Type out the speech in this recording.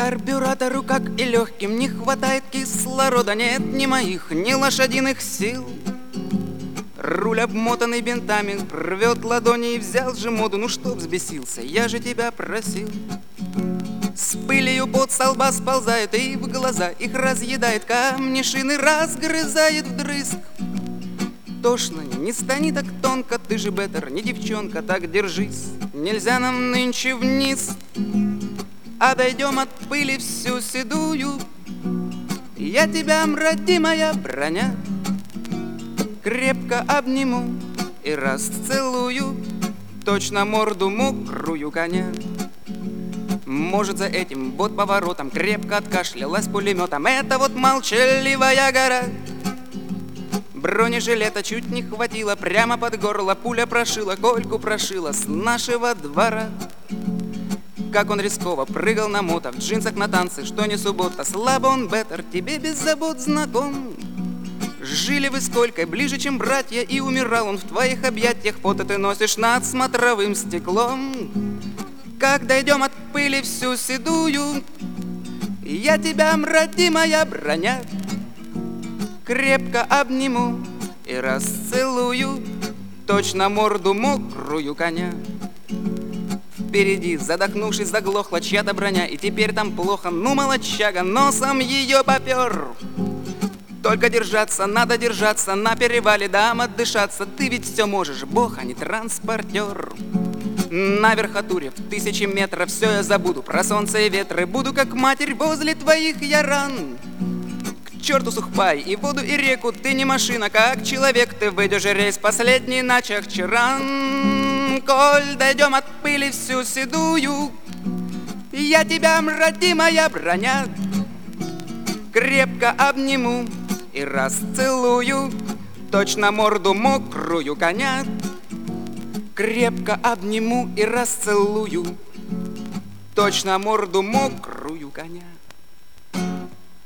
Карбюратору, как и легким, не хватает кислорода. Нет ни моих, ни лошадиных сил. Руль, обмотанный бинтами, рвет ладони и взял же моду. Ну что взбесился, я же тебя просил. С пылью пот со лба сползает и в глаза их разъедает. Камни шины разгрызает вдрызг. Тошно, не стани так тонко, ты же беттер, не девчонка, так держись. Нельзя нам нынче вниз, обойдем от пыли всю седую. Я тебя, родимая броня, крепко обниму и расцелую, точно морду мокрую коня. Может, за этим вот поворотом крепко откашлялась пулеметом эта вот молчаливая гора. Бронежилета чуть не хватило, прямо под горло пуля прошила, Кольку прошила с нашего двора. Как он рисково прыгал на мото, в джинсах на танцы, что не суббота. Слабо он, беттер, тебе без забот знаком. Жили вы с Колькой ближе, чем братья, и умирал он в твоих объятиях. Фото ты носишь над смотровым стеклом. Как дойдем от пыли всю седую, я тебя, родимая броня, крепко обниму и расцелую, точно морду мокрую коня. Впереди, задохнувшись, заглохла чья-то броня, и теперь там плохо, ну молодчага, носом ее попер. Только держаться, надо держаться, на перевале дам отдышаться. Ты ведь все можешь, бог, а не транспортер. На верхотуре в 1000 метров все я забуду, про солнце и ветры, буду как матерь возле твоих я ран. К черту сухпай и воду и реку, ты не машина, как человек, ты выйдешь рейс последний на Чахчаран. Коль дойдем от пыли всю седую, я тебя, родимая броня, крепко обниму и расцелую, точно морду мокрую коня. Крепко обниму и расцелую, точно морду мокрую коня.